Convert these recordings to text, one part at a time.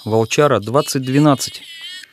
Волчара 2012.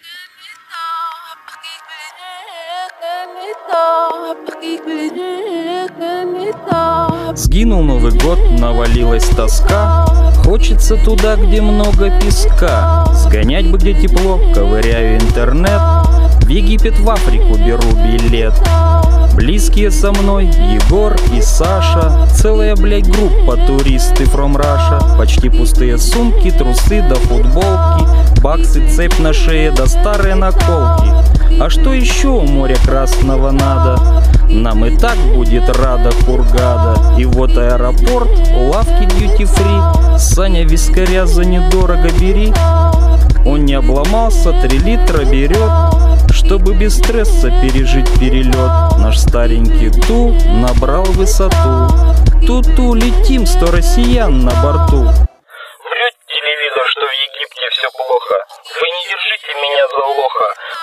Сгинул Новый год, навалилась тоска. Хочется туда, где много песка. Сгонять бы где тепло, ковыряю интернет. В Египет, в Африку беру билет. Близкие со мной Егор и Саша. Целая, блядь, группа туристы from Russia. Почти пустые сумки, трусы да футболки. Баксы, цепь на шее да старые наколки. А что еще у моря Красного надо? Нам и так будет рада Хургада. И вот аэропорт, лавки дьюти-фри. Саня вискаря за недорого бери. Он не обломался, 3 литра берет, чтобы без стресса пережить перелет. Наш старенький Ту набрал высоту. Ту-ту, летим, 100 россиян на борту. Врет телевизор, что в Египте все плохо. Вы не держите меня за лоха.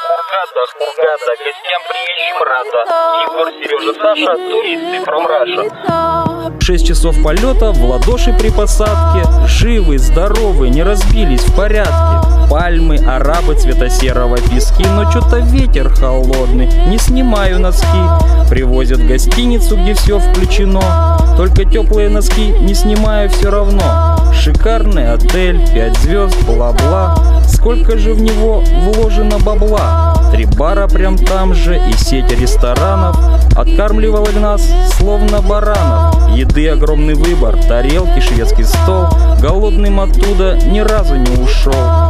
Хургада, гостям приезжим рада. Егор, Сережа, Саша, туристы from Russia. 6 часов полета, в ладоши при посадке. Живы, здоровы, не разбились, в порядке. Пальмы, арабы, цвета серого пески. Но что-то ветер холодный, не снимаю носки. Привозят в гостиницу, где все включено. Только теплые носки не снимаю все равно. Шикарный отель, 5 звезд, бла-бла. Сколько же в него вложено бабла? 3 бара прям там же и сеть ресторанов. Откармливала нас словно баранов. Еды огромный выбор, тарелки, шведский стол. Голодным оттуда ни разу не ушел.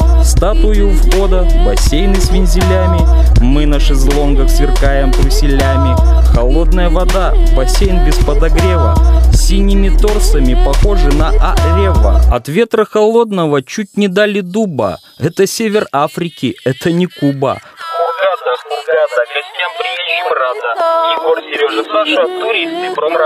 Статую входа, бассейны с вензелями. Мы на шезлонгах сверкаем труселями. Холодная вода, бассейн без подогрева. Синими торсами похожи на Арева. От ветра холодного чуть не дали дуба. Это север Африки, это не Куба. Хургада, гостям приезжим рада. Егор, Сережа, Саша, туристы from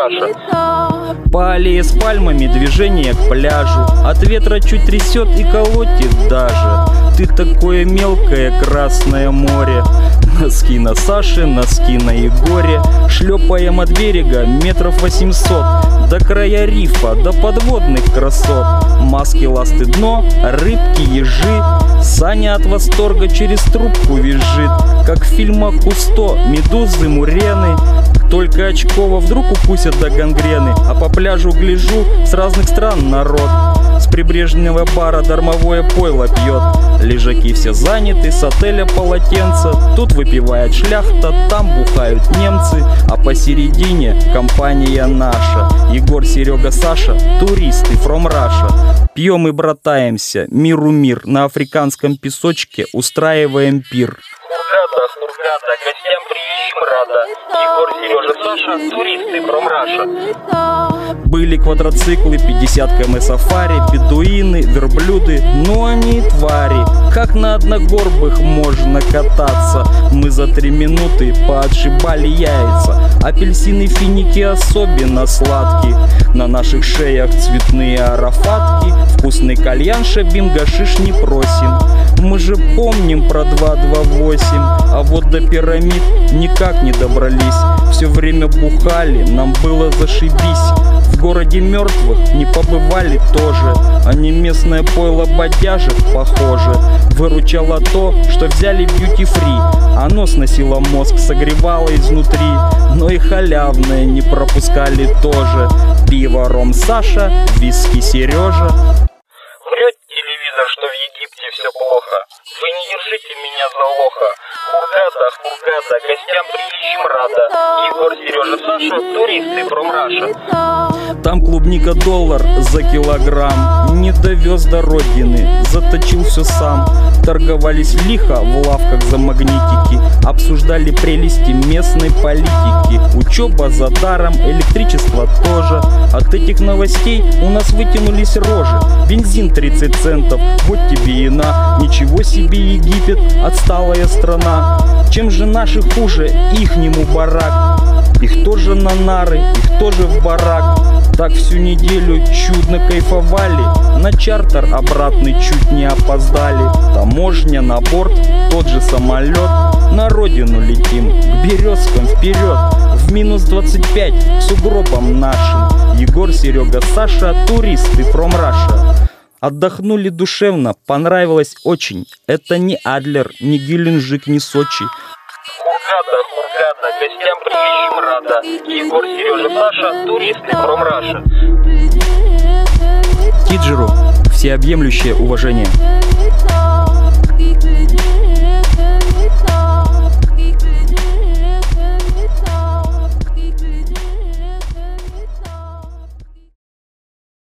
Russia. По аллее с пальмами движение к пляжу. От ветра чуть трясет и колотит даже. Ты такое мелкое красное море. Носки на Саше, носки на Егоре. Шлепаем от берега 800 метров. До края рифа, до подводных красот. Маски, ласты, дно, рыбки, ежи. Саня от восторга через трубку визжит. Как в фильмах Кусто, медузы, мурены. Только очково вдруг укусят до гангрены. А по пляжу гляжу, с разных стран народ. С прибрежного бара дармовое пойло пьет. Лежаки все заняты, с отеля полотенца. Тут выпивает шляхта, там бухают немцы. А посередине компания наша. Егор, Серега, Саша, туристы from Russia. Пьем и братаемся, миру мир. На африканском песочке устраиваем пир. Хургада, гостям приезжим рада. Егор, Сережа, Саша, туристы from Russia. Были квадроциклы, 50 км сафари, бедуины, верблюды, но они твари. Как на одногорбых можно кататься? Мы за 3 минуты поотшибали яйца. Апельсины, финики особенно сладкие. На наших шеях цветные арафатки. Вкусный кальян шабим, гашиш не просим. Мы же помним про 228, а вот до пирамид никак не добрались. Все время бухали, нам было зашибись. В городе мертвых не побывали тоже. Они местное пойло бодяжек, похоже. Выручало то, что взяли в дьюти-фри. Оно сносило мозг, согревало изнутри. Но и халявное не пропускали тоже. Пиво, ром, Саша, виски, Сережа. Врет телевизор, что в Египте все плохо. Вы не держите меня за лоха. Хургада, гостям приезжим рада. Егор, Сережа, Саша, туристы from Russia. Там клубника $1 за килограмм. Не довез до родины, заточил все сам. Торговались лихо в лавках за магнитики. Обсуждали прелести местной политики. Учеба за даром, электричество тоже. От этих новостей у нас вытянулись рожи. Бензин 30 центов, вот тебе и на. Ничего себе Египет, отсталая страна. Чем же наши хуже, ихнему барак? Их тоже на нары, их тоже в барак. Так всю неделю чудно кайфовали. На чартер обратный чуть не опоздали. Таможня на борт, тот же самолет. На родину летим, к березкам вперед. В минус 25, к сугробам нашим. Егор, Серега, Саша, туристы from Russia. Отдохнули душевно, понравилось очень. Это не Адлер, не Геленджик, не Сочи. Хургада, гостям приезжим рада. Егор, Сережа, Саша, туристы from Russia. Киджиру всеобъемлющее уважение.